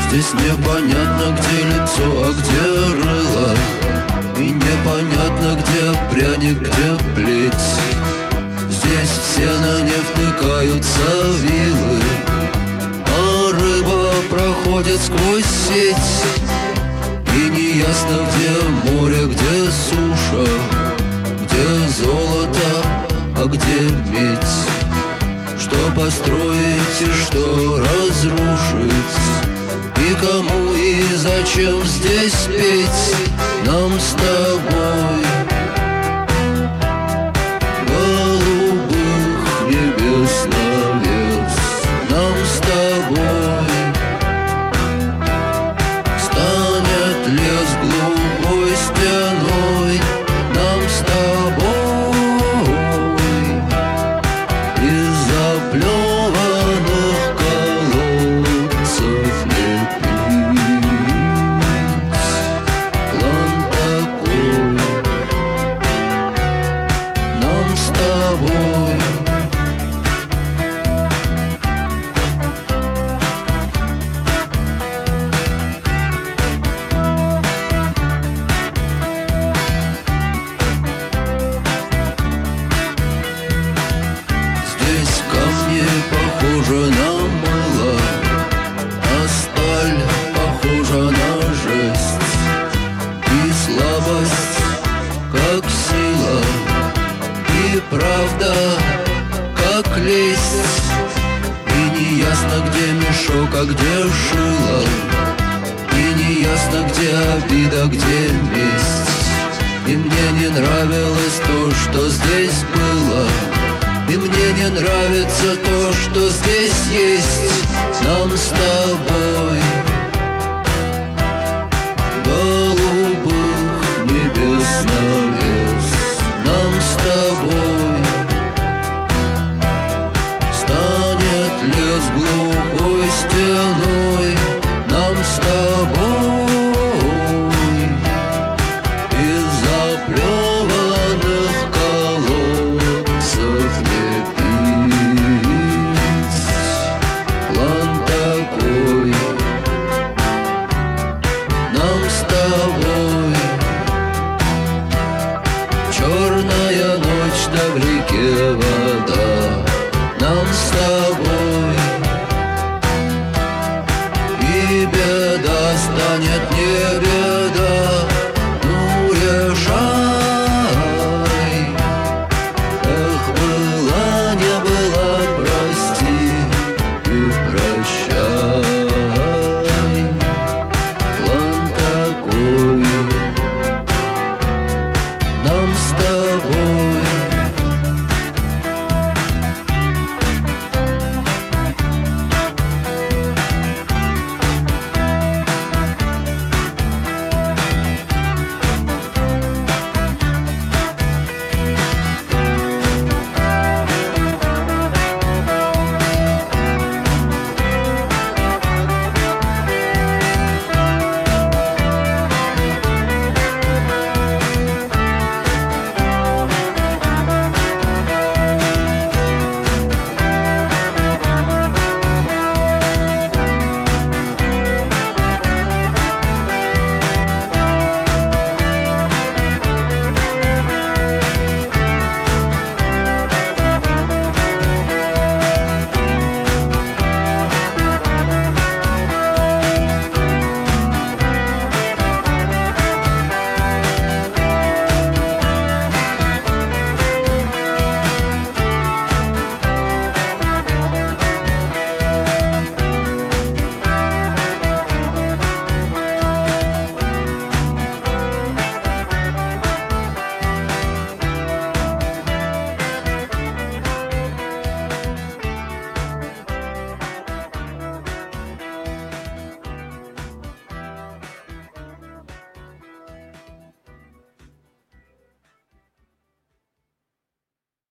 Здесь непонятно, где лицо, а где рыло, и непонятно, где пряник, где плеть. Здесь все на нефть втыкаются вилы, а рыба проходит сквозь сеть. И неясно, где море, где суша, где золото, а где медь. Что построить и что разрушить, и кому и зачем здесь петь нам с тобой? Голубых небес навес нам с тобой. Станет лес глухой стеной нам с тобой. Из заплеванных колодцев не пить. План такой нам с тобой. Здесь камни похожи на мыло, а сталь похожа на жесть. И слабость, как сила, и правда, как лесть. И неясно, где мешок, а где шило, и неясно, где обида, где месть. И мне не нравилось то, что здесь было, и мне не нравится то, что здесь есть нам с тобой. Голубых небес навес нам с тобой. Станет лес глухой стеной нам с тобой. Из заплеванных колодцев не пить. План такой нам с тобой. Черная ночь, да в реке вода нам с тобой.